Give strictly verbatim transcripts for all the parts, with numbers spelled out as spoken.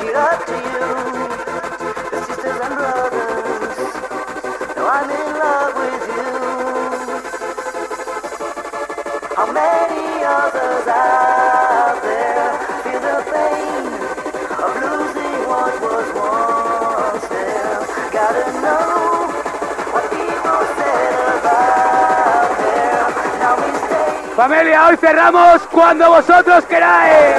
it up to you, the sisters and brothers. Now I'm in love with you. How many others out there feel the pain of losing what was once there? Gotta know what people said about there. Now we stay. Familia, hoy cerramos cuando vosotros queráis.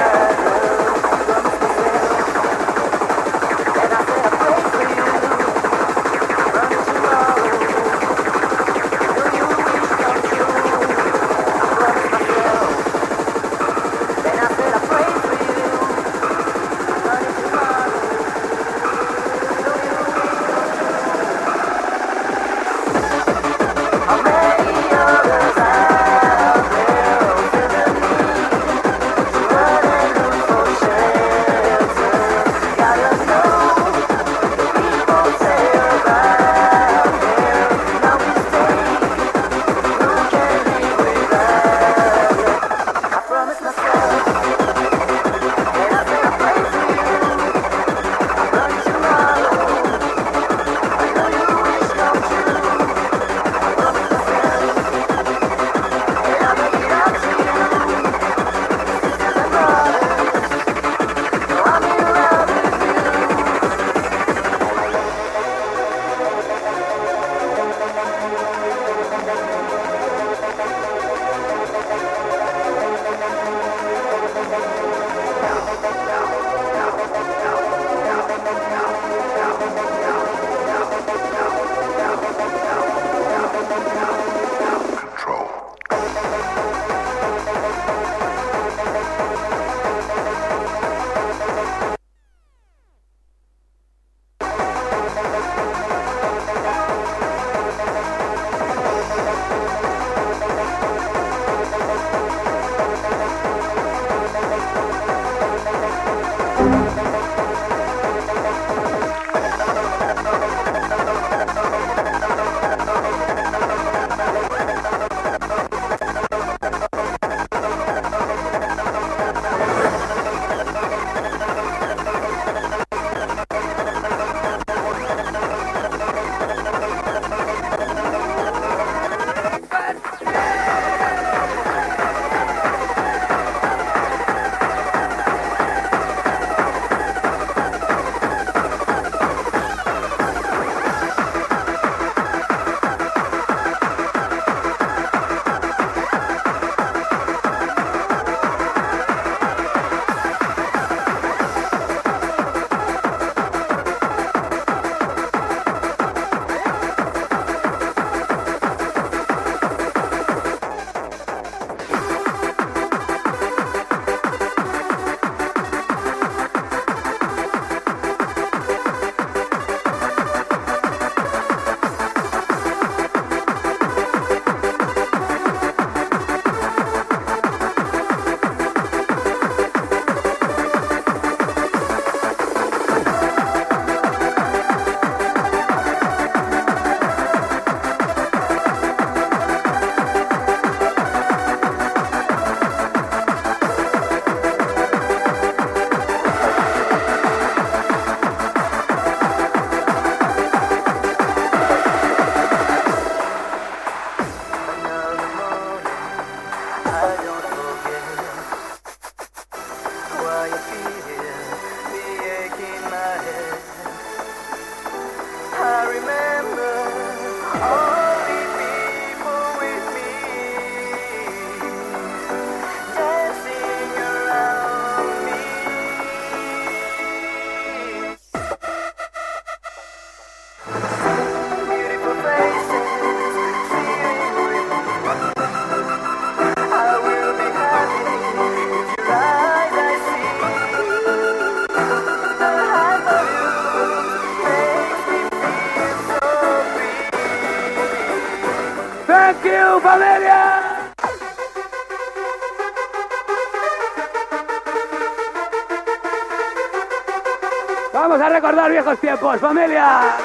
Vamos a recordar viejos tiempos, familia.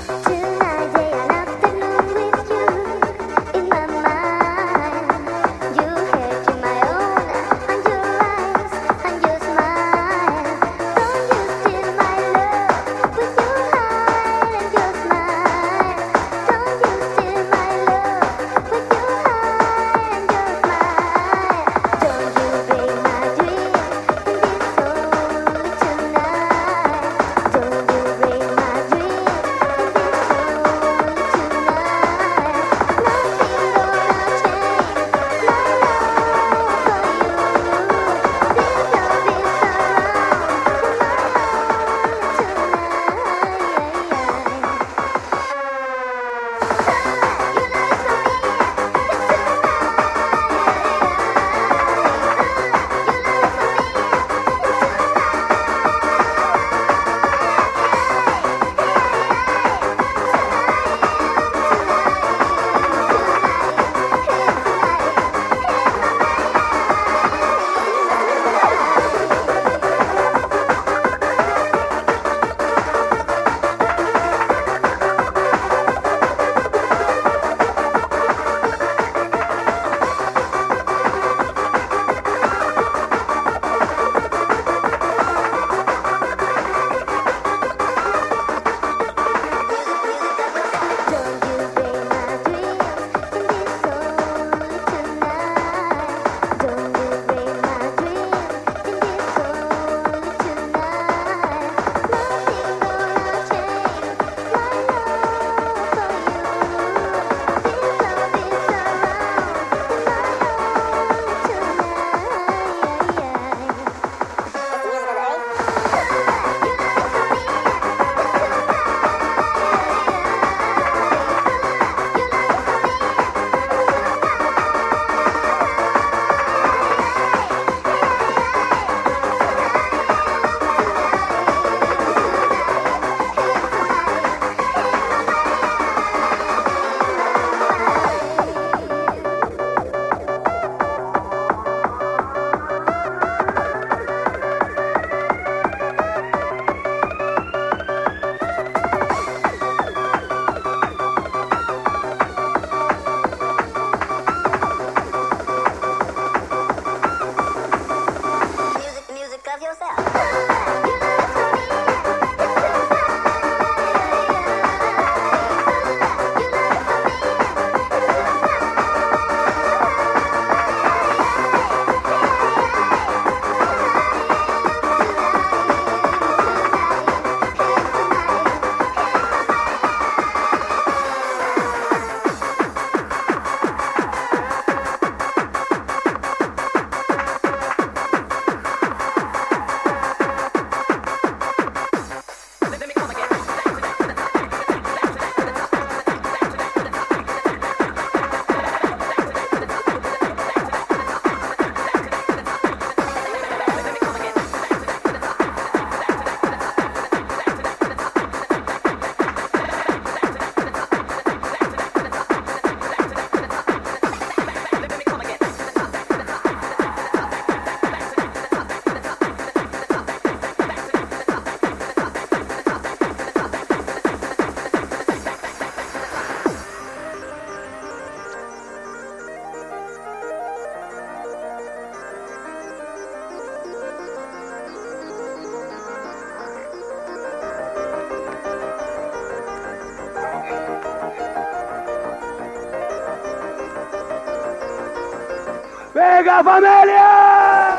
¡Venga, familia!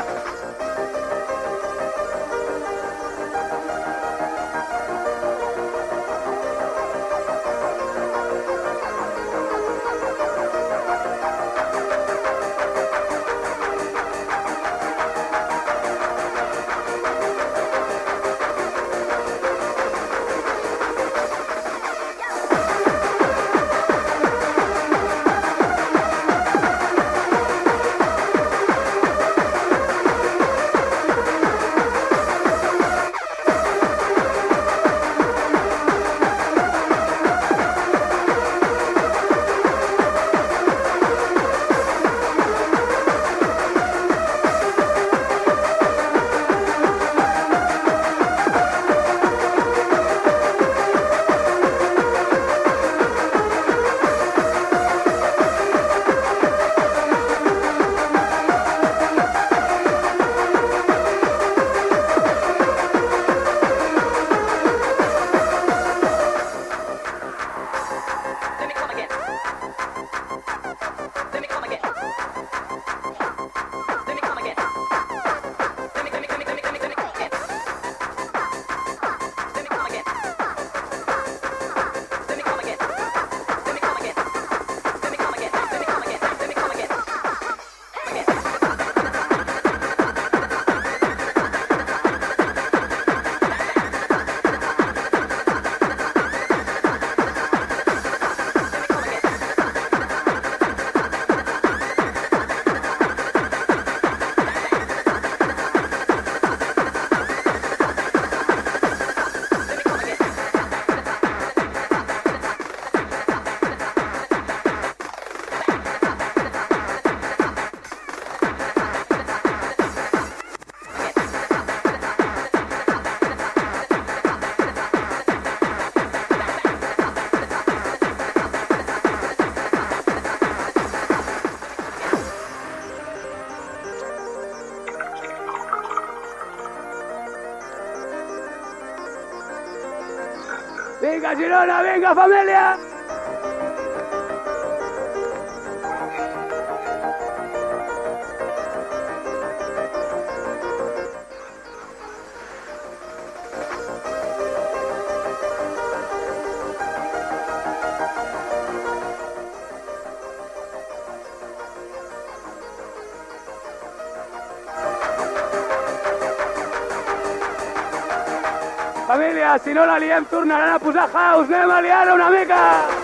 Girona, venga familia. Família, si no la liem tornaran a posar house, anem a liar una mica!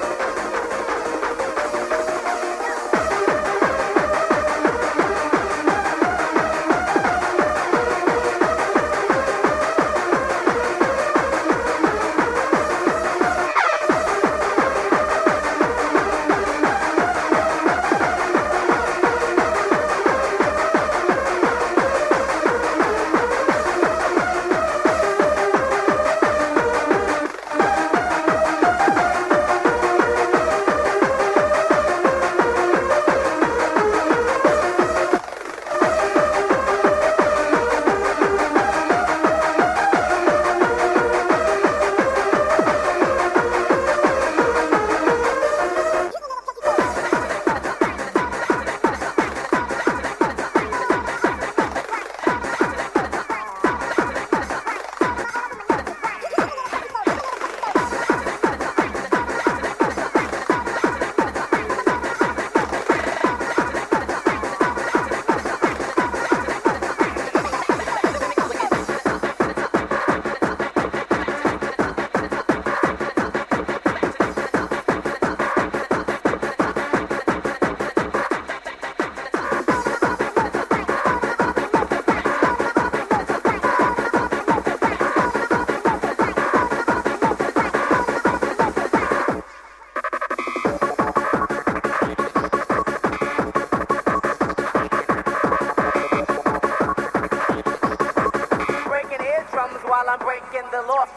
While I'm breaking the law.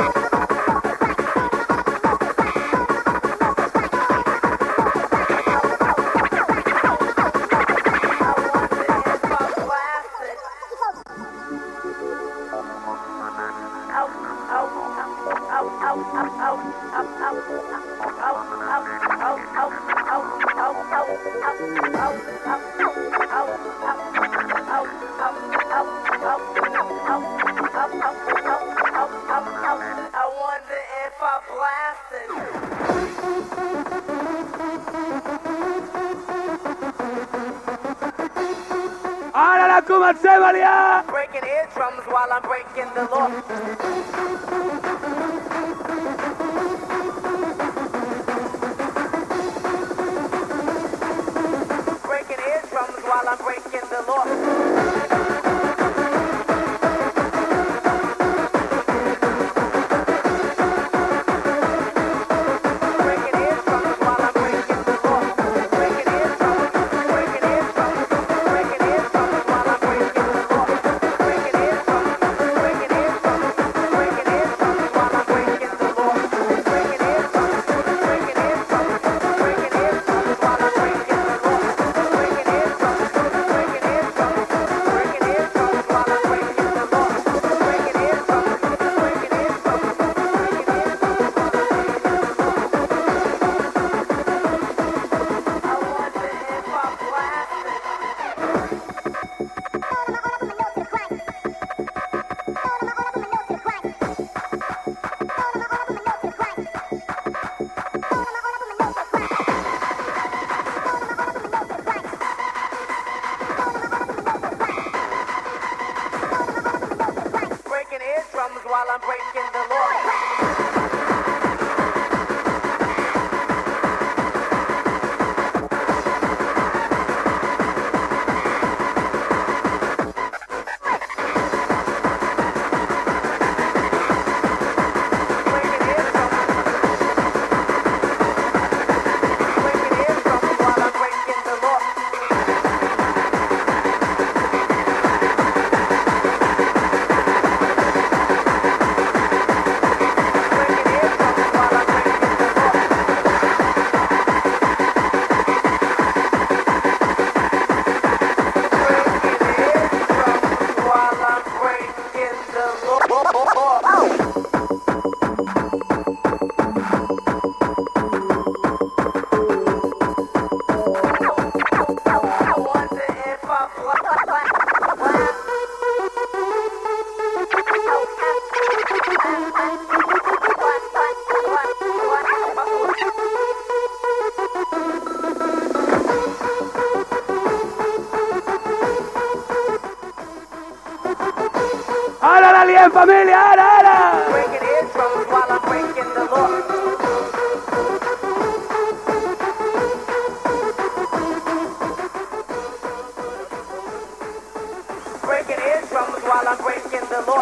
Ara la comencem a liar! Breaking eardrums while I'm breaking the law. Breaking eardrums while I'm breaking the law. While I'm familia, ara, ara. Breaking eardrums while I'm breaking the law. Breaking eardrums while I'm breaking the law.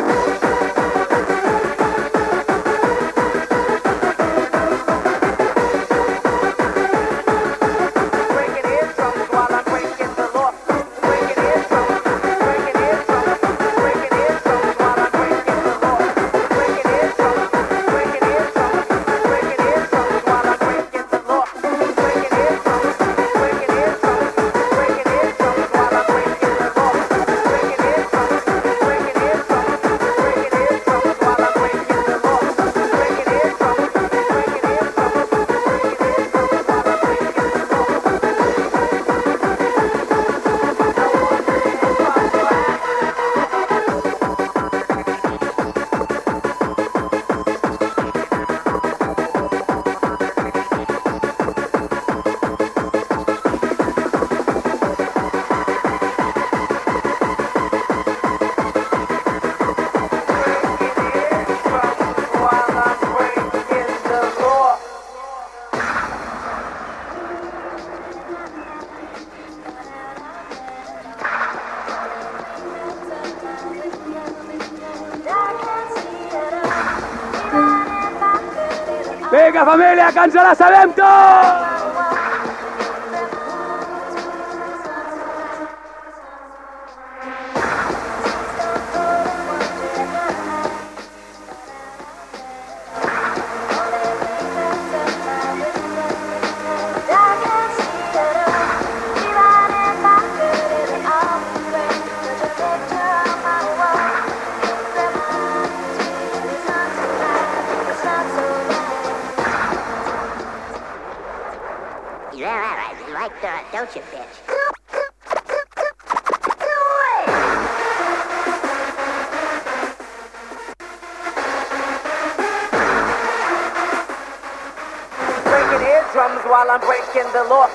Vinga, família, que ens la sabem tots! Yeah, you like that, don't you, bitch? Breaking eardrums while I'm breaking the law.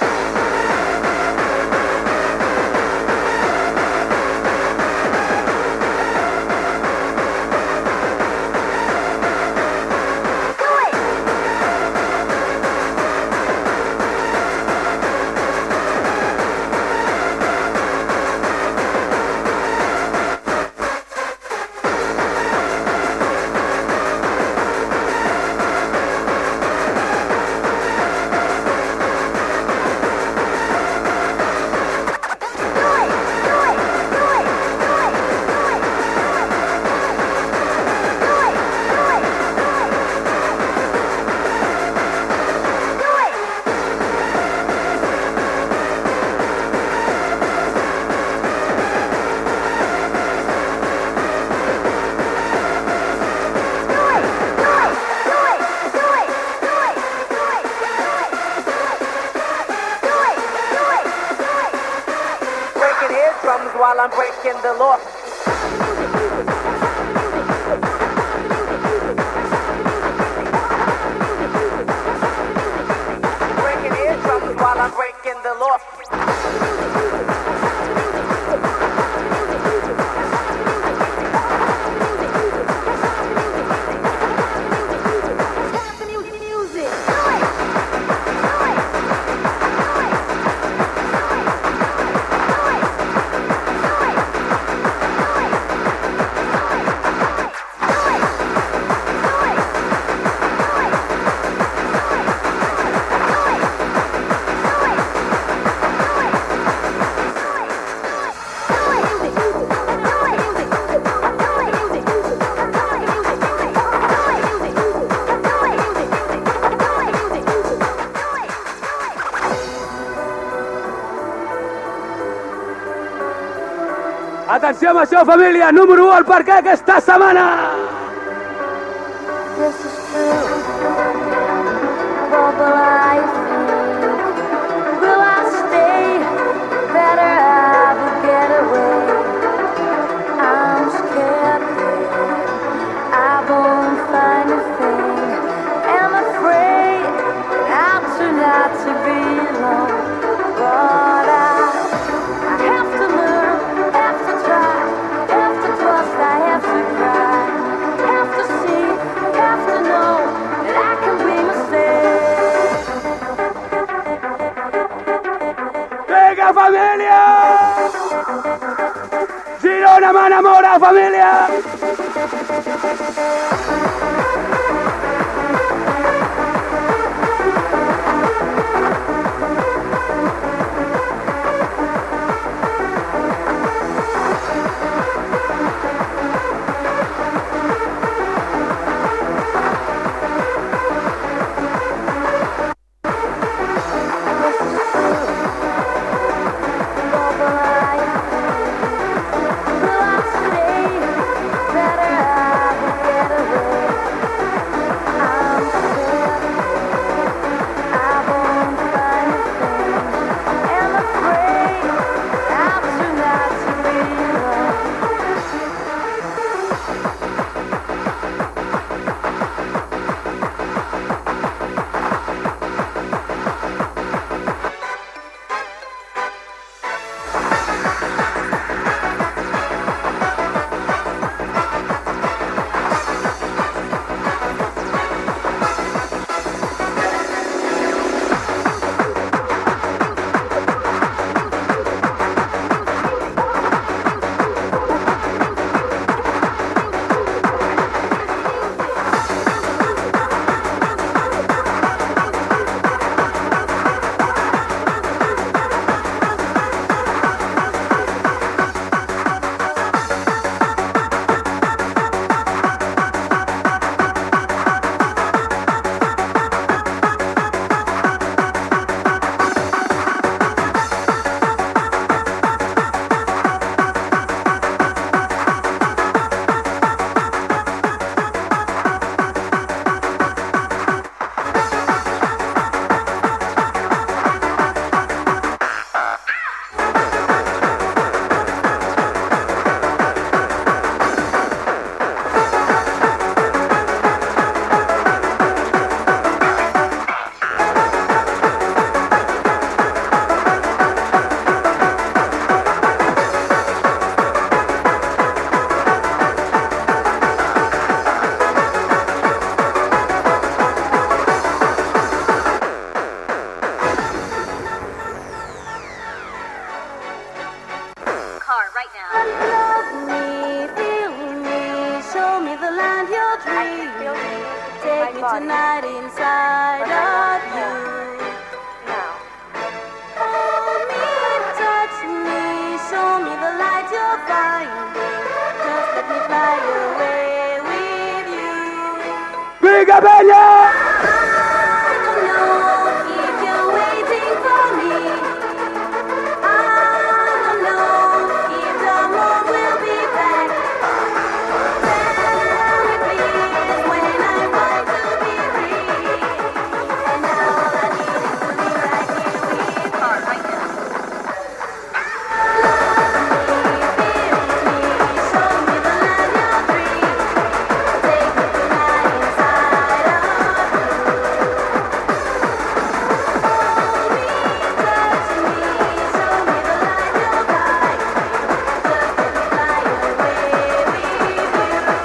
While I'm breaking the law. Breaking eardrums while I'm breaking the law. Atenció amb això, família, número u al parquet aquesta setmana! This is true, but will I think? Will I stay? Better I will get away. I'm scared that I won't find a thing. I'm afraid I'll turn out to be alone. But I, I have to learn, have to try, have to trust, I have to Mana, mana, mora, familia. Tonight inside of you. Hold me, touch me, show me the light you're finding. Just let me fly away with you. Bigger Bella! I don't know if you're waiting for me. I don't know if the moon will be back. Tell me please when I'm going to be free. And now all I need is to be right here with you. Right now. Love me, feel me, show me the land you're free. Take me tonight inside of you. Hold me, touch me, show me the light you're finding. Just let me fly away with you.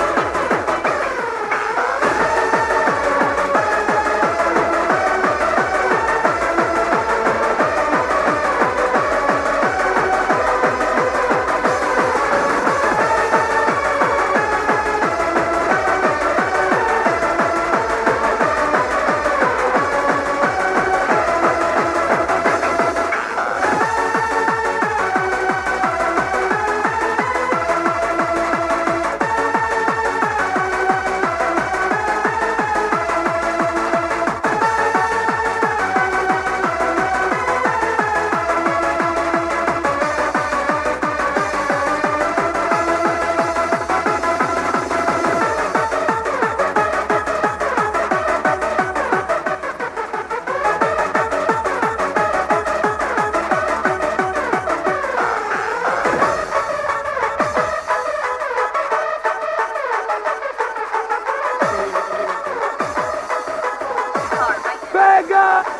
Venga!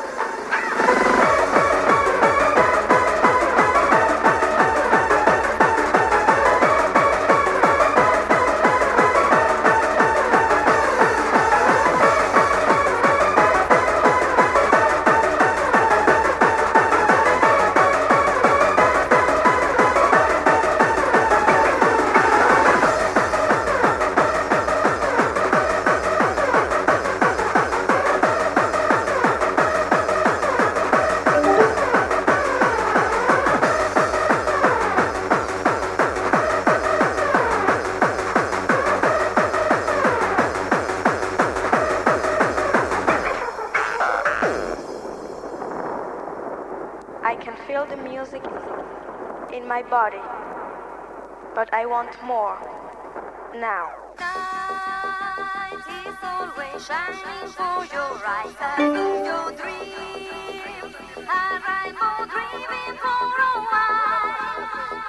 can feel the music in my body, but I want more now. Night is always shining for your eyes and your dreams. And I'm all dreaming for a while.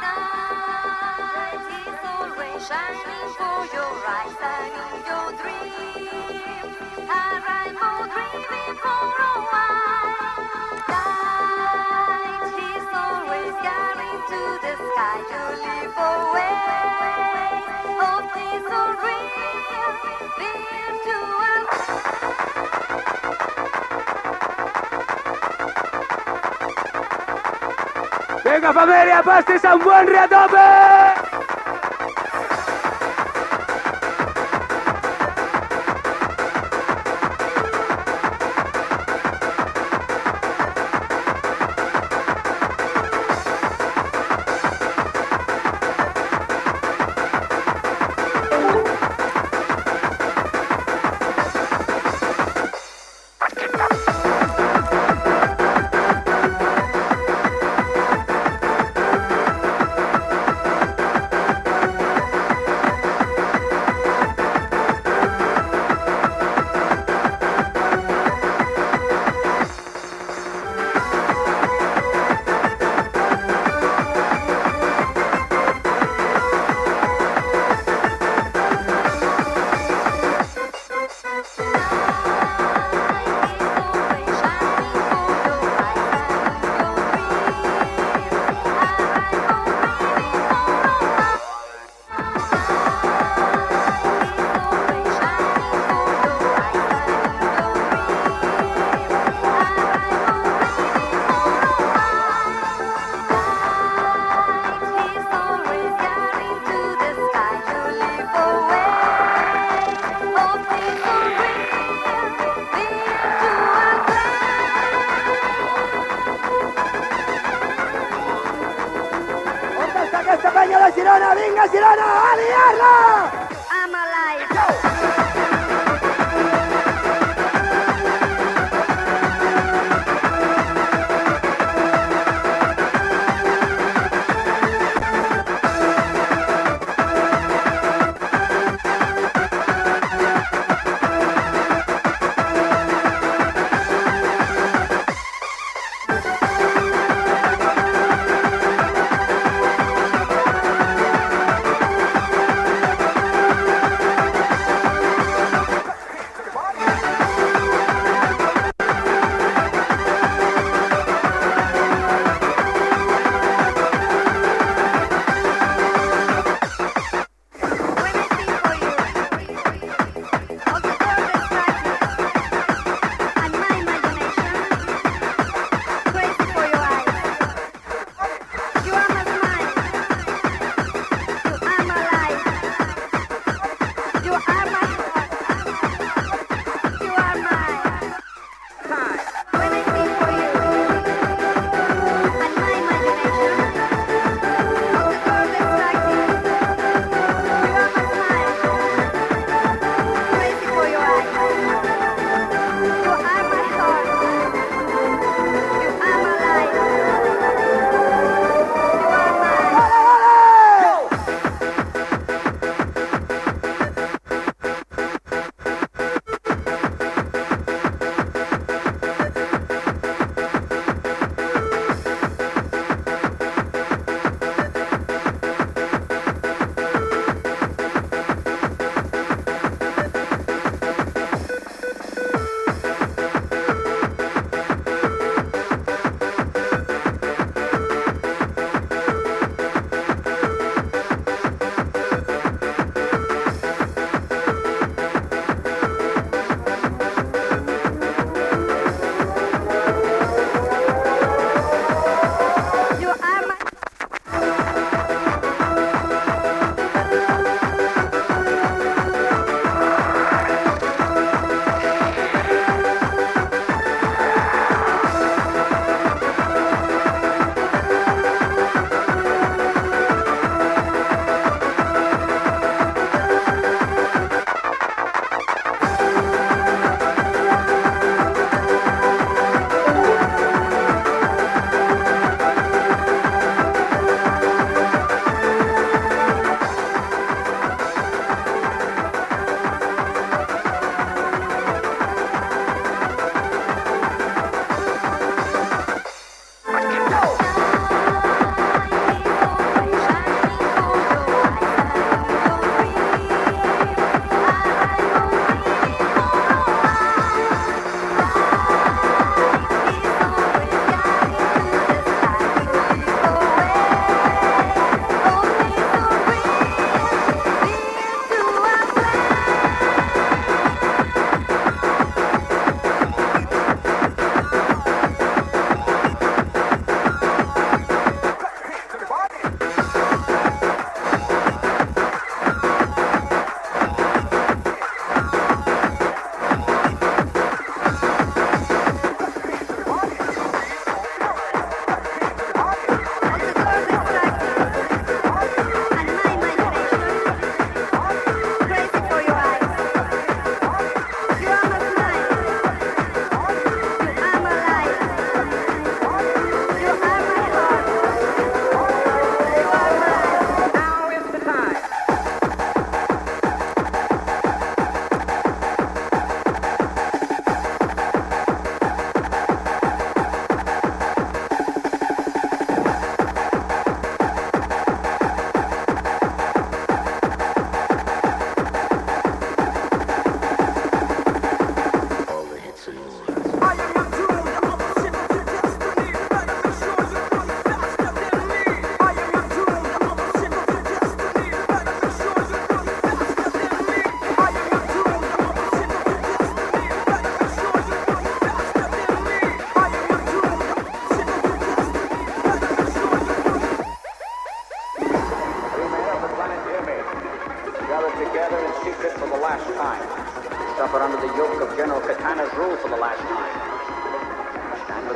Night is always shining for your eyes and your dreams. And I'm all dreaming for a while. Light is always carrying to the sky to live away. Oh, this so real, virtual. Venga familia, pastis a un buen riatope. ¡Esta peña de Girona! ¡Venga, Girona! ¡A liarla! I'm alive.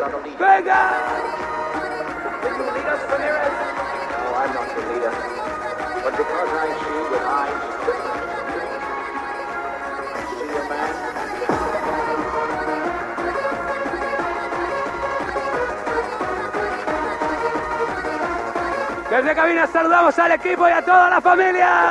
are the leader. ¡Venga! Will you lead us, Ramirez? No, I'm not the leader. But because I see with eyes different. See a man? Desde cabina saludamos al equipo y a toda la familia.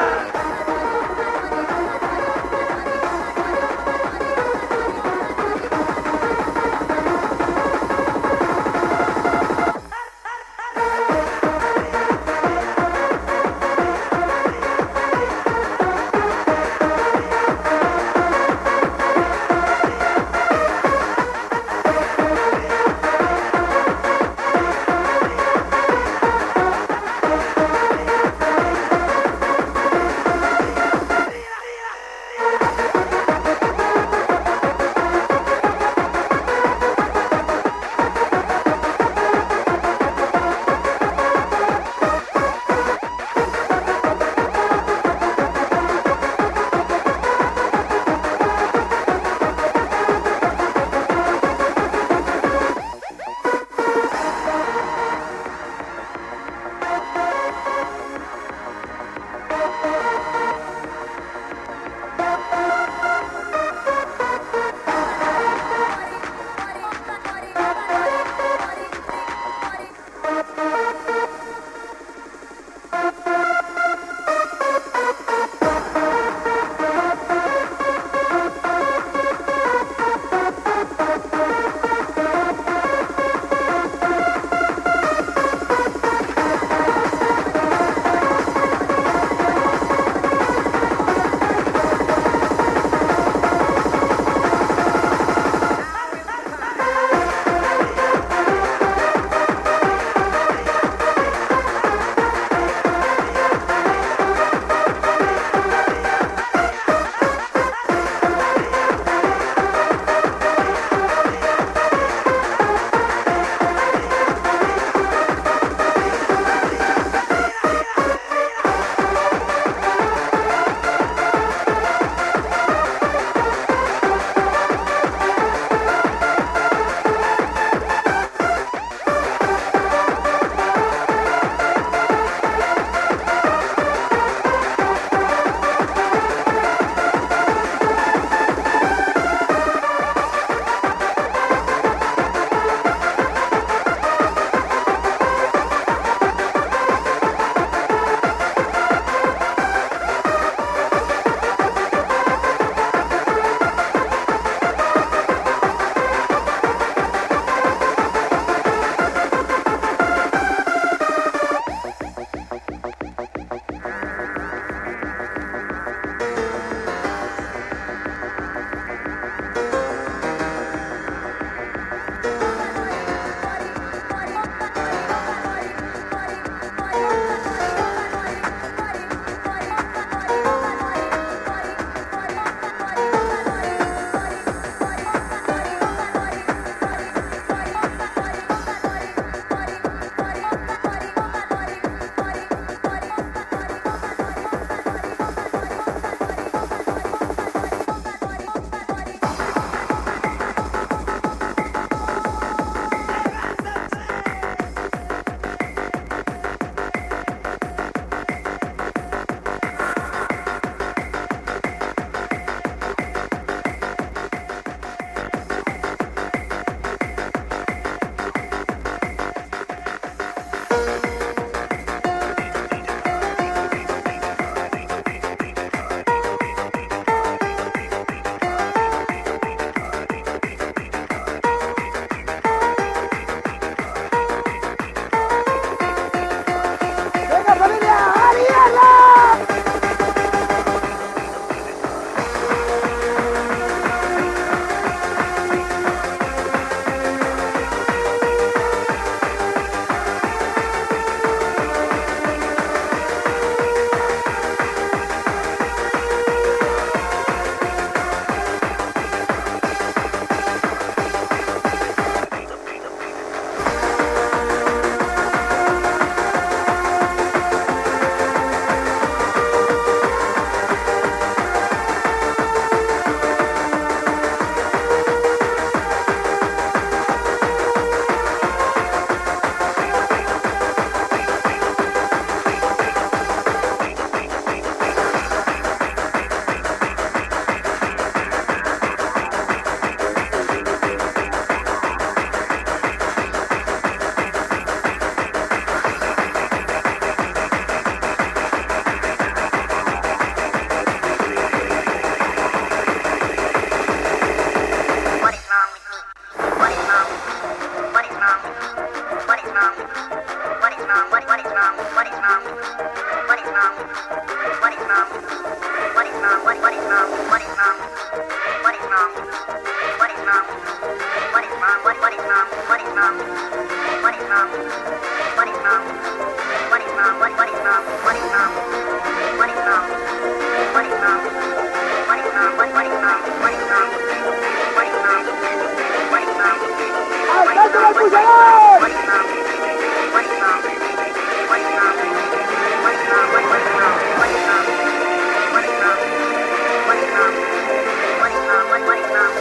wrong? What is wrong? What what is wrong? What is wrong? What is wrong? What is wrong? What is wrong? What what is wrong? What is wrong? What is wrong? What is wrong? What is wrong? What what is wrong? What is wrong? What is wrong? What is wrong? What is wrong? What what is wrong? What is wrong? What is wrong? What is wrong? What is wrong? What what is wrong? What is wrong? What is wrong? What is wrong? ¡Alcanza el acusador! What is wrong? What is wrong? What is wrong? What is wrong? What what is wrong? What is wrong? What is wrong? What is wrong? What is wrong? What what is wrong?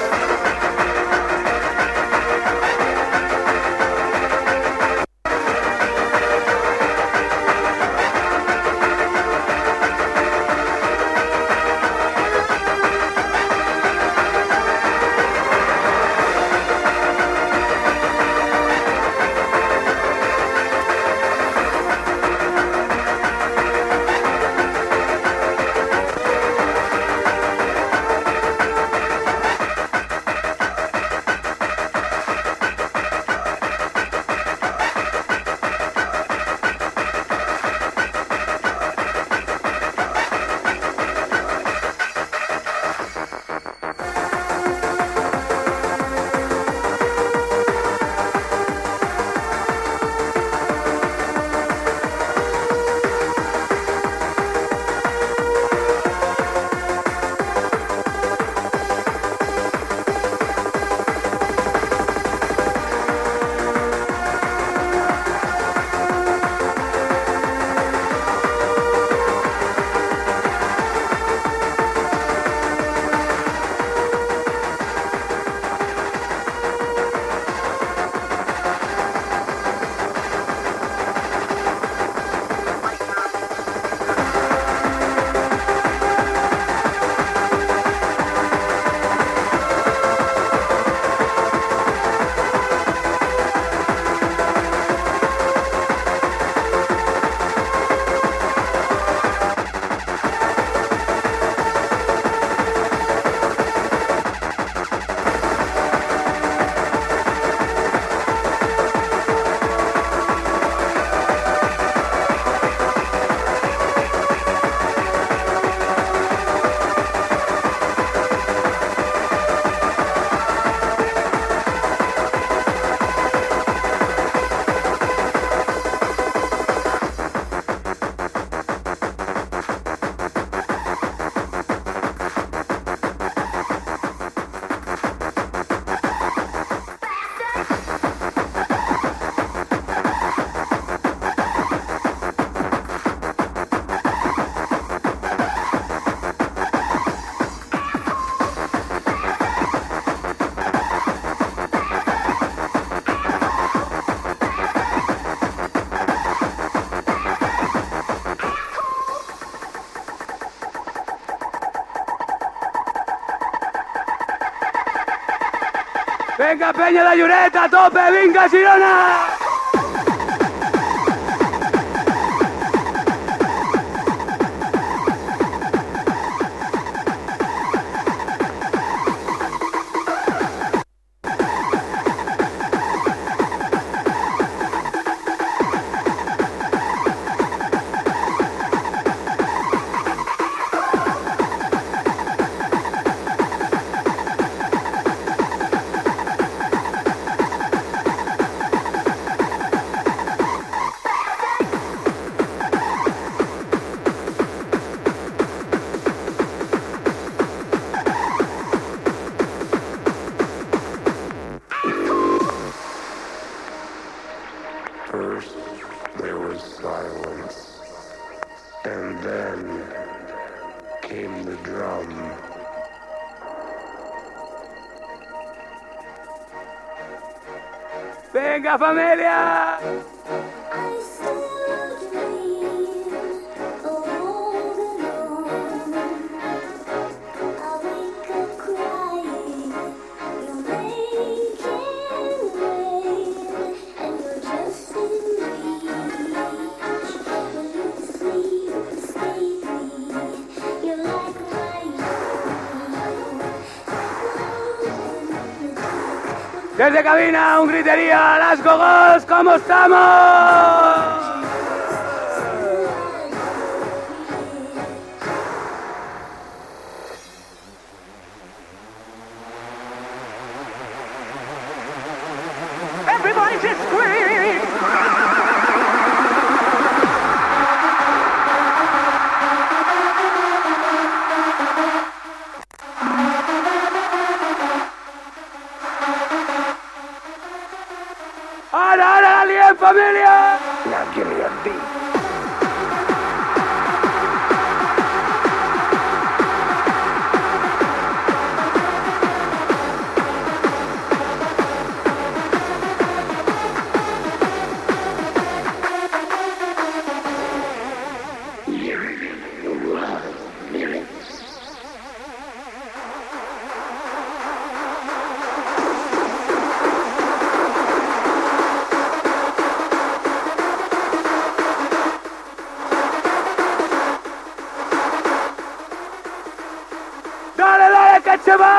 ¡Venga, Peña de Llureta, a tope! ¡Venga, Girona! First, there was silence, and then came the drum. ¡Venga, familia! Desde cabina, un gritería, las gogos, ¿cómo estamos? Everybody just scream! ¡Ara, ara, alien, família! Now give me a beat. Dale, dale, que se va!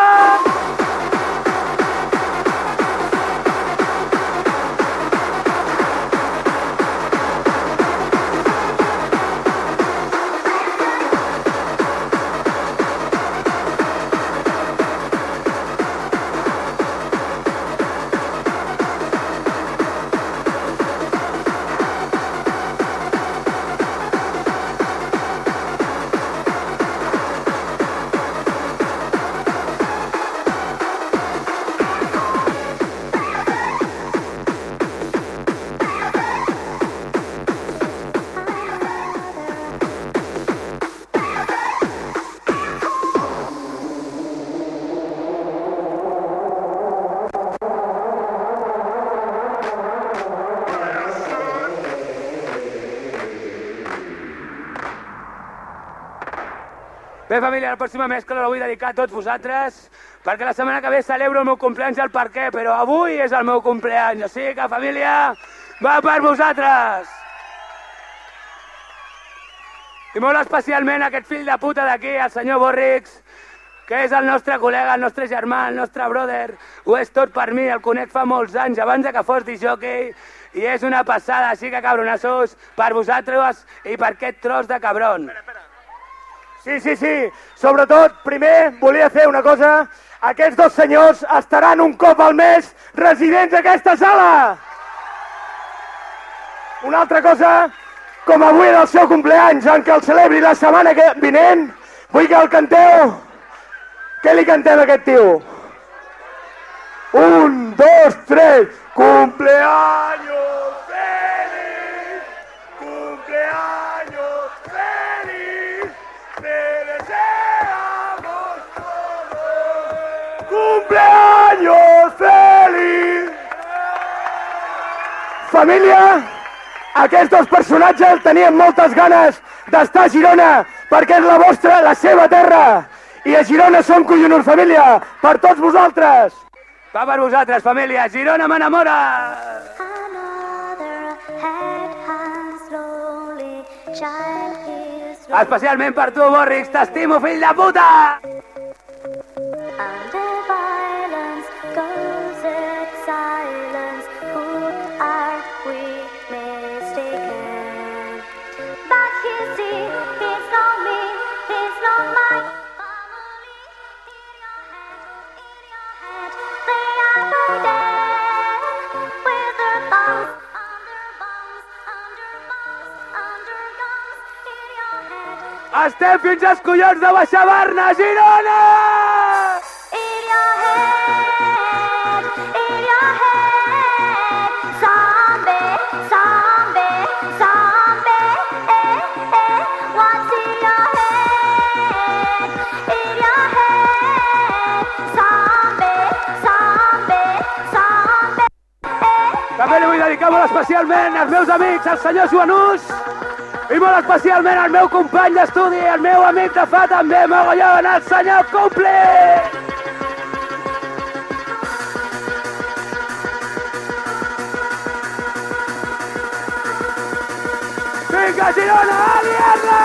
Bé, família, la pròxima mescla la vull dedicar a tots vosaltres perquè la setmana que ve celebro el meu compleanys al Per Què, però avui és el meu compleany, o sigui que, família, va per vosaltres! I molt especialment aquest fill de puta d'aquí, el senyor Borrix, que és el nostre col·lega, el nostre germà, el nostre brother, ho és tot per mi, el conec fa molts anys, abans de que fos disjockey, i és una passada, així que cabronassos, per vosaltres i per aquest tros de cabron. Sí, sí, sí. Sobretot, primer, volia fer una cosa. Aquests dos senyors estaran un cop al mes residents d'aquesta sala. Una altra cosa, com avui és el seu compleanys, en què el celebri la setmana que vinent, vull que el canteu. Què li cantem a aquest tio? Un, dos, tres. Cumpleaños feliz, cumpleaños feliz, te deseamos todos. Cumpleaños feliz. Família, aquests dos personatges tenien moltes ganes d'estar a Girona perquè és la vostra, la seva terra. I a Girona som collonurs, família, per tots vosaltres. Va per vosaltres, família. Girona m'enamora! Especialment per tu, Borrix. T'estimo, fill de puta! Under violence goes its silence. Who are we mistaken? But you see, it's not me, it's not mine. Family in your head, in your head. They are dead with their thumbs under bums, under bums, under guns in your head. Estem fins als collons de baixar Barna, Girona! In your head, in your head, zombie, zombie, zombie, eh, eh, what's in your head, in your head, zombie, zombie, zombie, eh. També li vull dedicar molt especialment als meus amics, al senyor Joanús, i molt especialment al meu company d'estudi, el meu amic de fa també, mogollon, el senyor Compli! Vinga, Girona, a liar-la!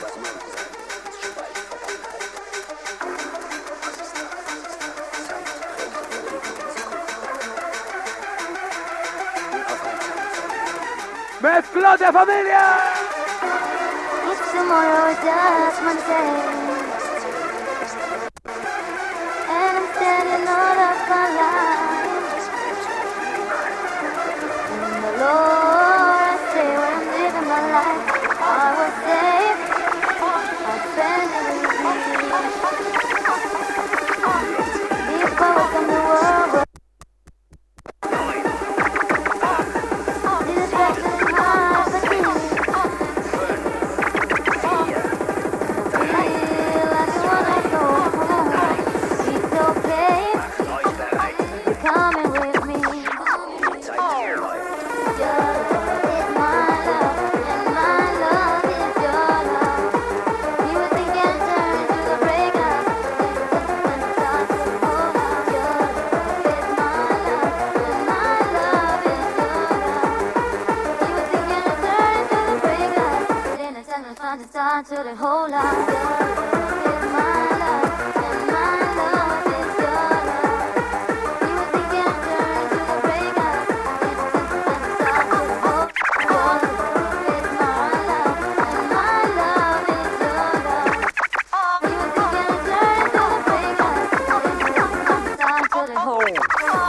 ¡Mezclote, familia! If tomorrow is just Monday and I'm standing all of my life in the Lord, I say when I'm living my life, I will say I'll spend it with you. Before we come the world. To the whole lot. It's my love, and my love is your love. You would think it turned to the breakup. It's the whole lot. It's my love, and my love is your love. You would think it turned to the breakup. It's to the whole lot.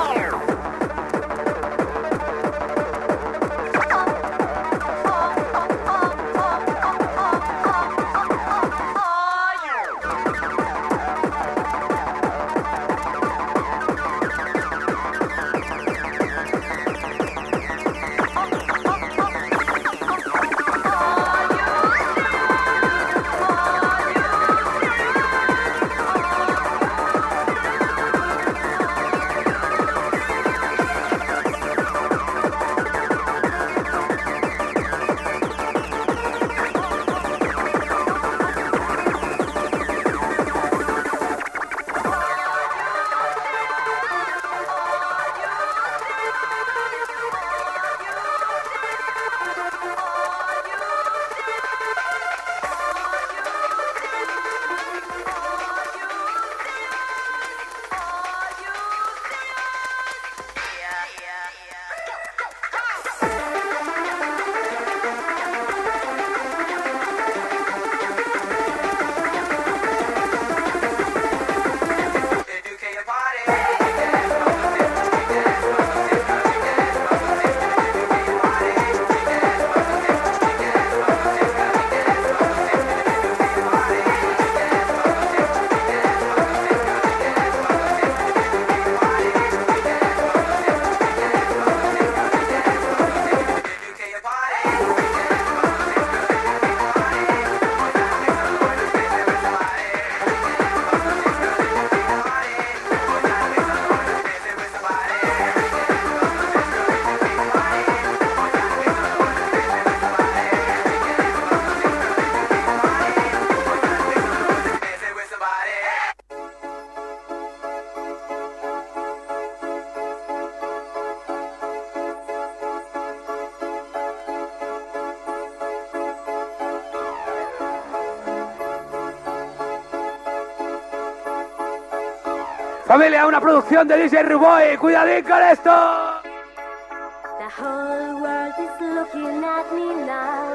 Familia, una producción de D J Ruboy. ¡Cuidadín con esto! The whole world is looking at me now.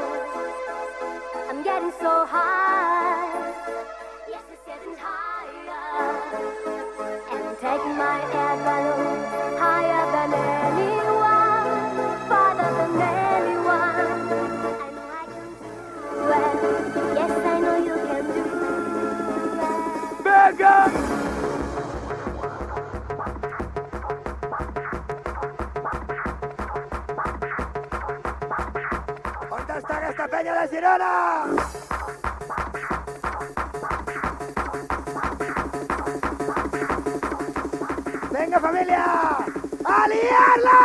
I'm getting so high. Yes, it's getting higher. And I'm taking my air balloon higher than anyone, farther than anyone. I know I can do it. Yes, I know you can do it. ¡Venga! ¡Esta peña de Girona! ¡Venga, familia! ¡A liarla!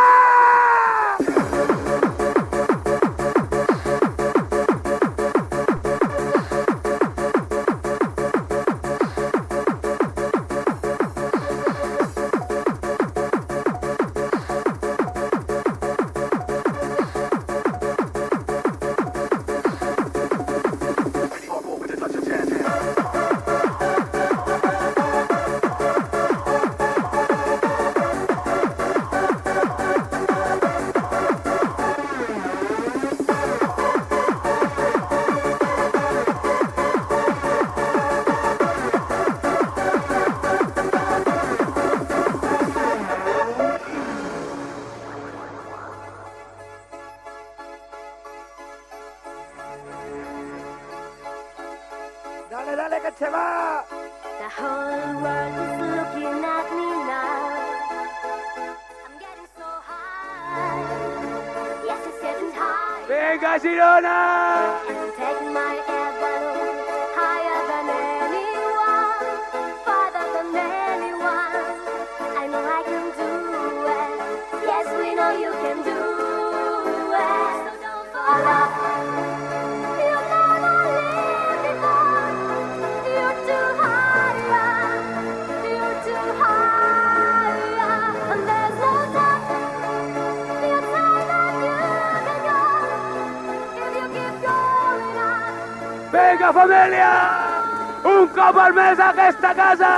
Dale, dale, que se va! The whole world is looking at me now. I'm getting so high. Yes, it's getting high. Vinga, Girona! Take my air balloon higher than anyone, farther than anyone. I know I can do it. Yes, we know you can do it. So don't fall off. You never lived before. You're too high. You're too high. And there's no doubt. You're higher than you can go. If you keep going on. Vinga, família! Un cop al mes a aquesta casa!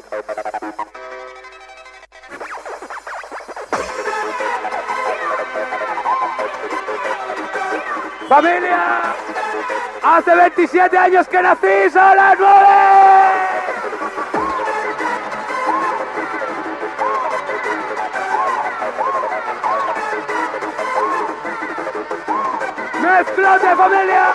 ¡Familia! ¡Hace veintisiete años que nací! ¡Son las nueve! ¡Me explote, familia!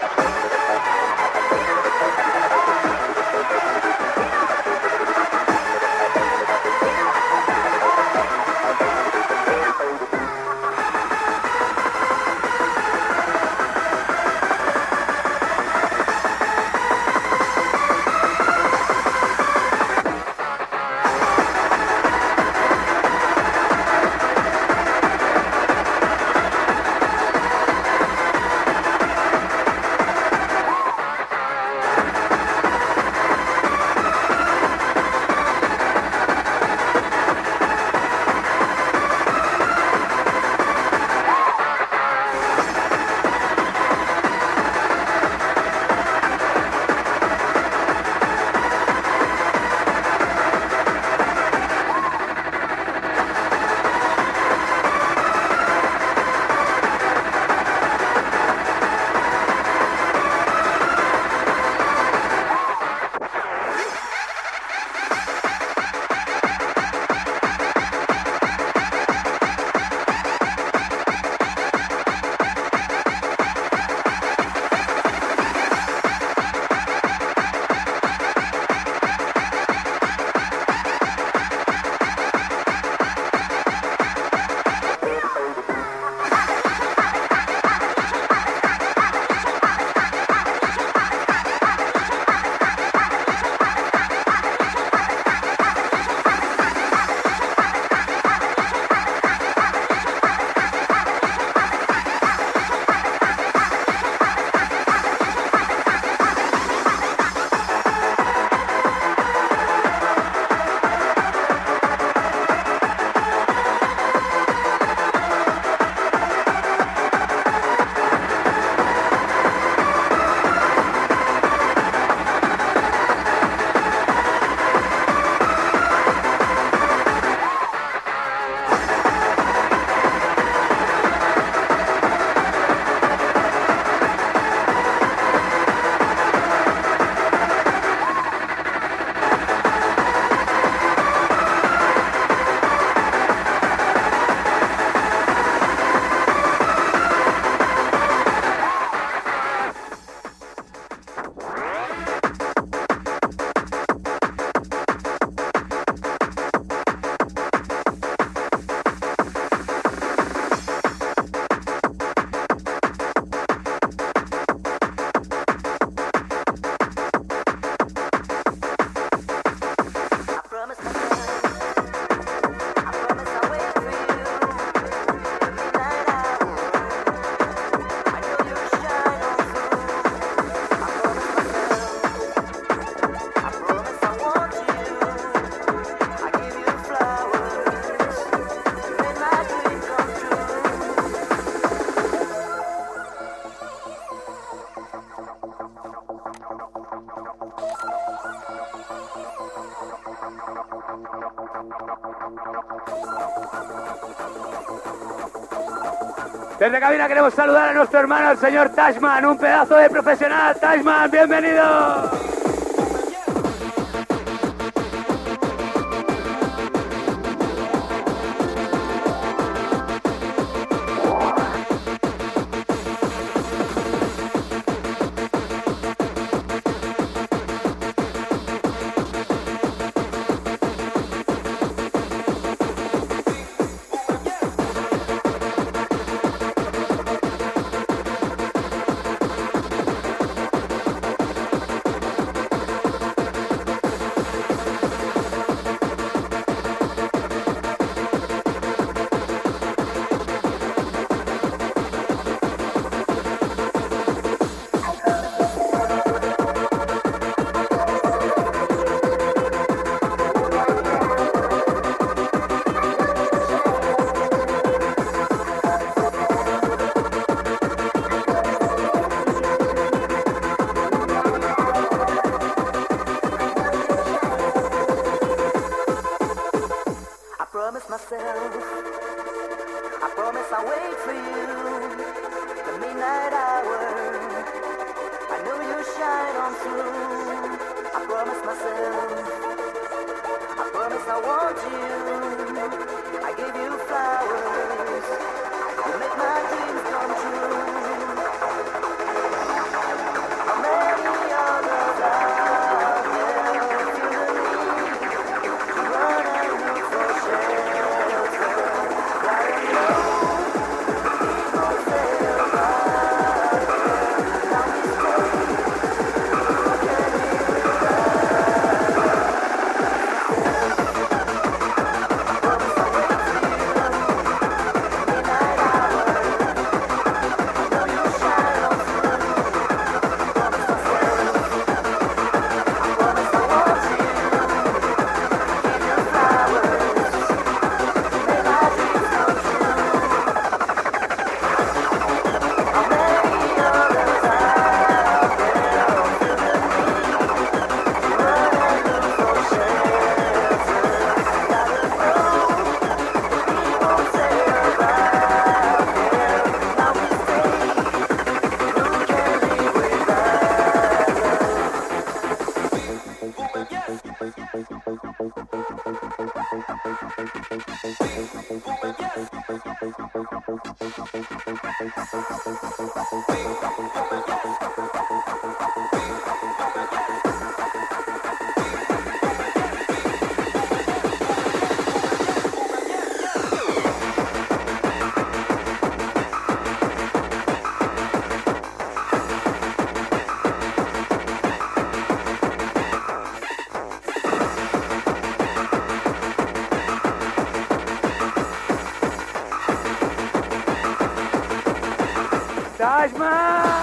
Desde cabina queremos saludar a nuestro hermano, el señor Tashman, un pedazo de profesional. Tashman, bienvenido. promise myself, I promise I want you. I give you flowers, you make my dreams come true. How many others out there feel the need to run and look for shelter? Gotta know people say about now we stay. Taj Mahal!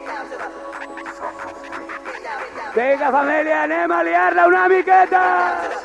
Vinga, família, anem a liar-la una miqueta!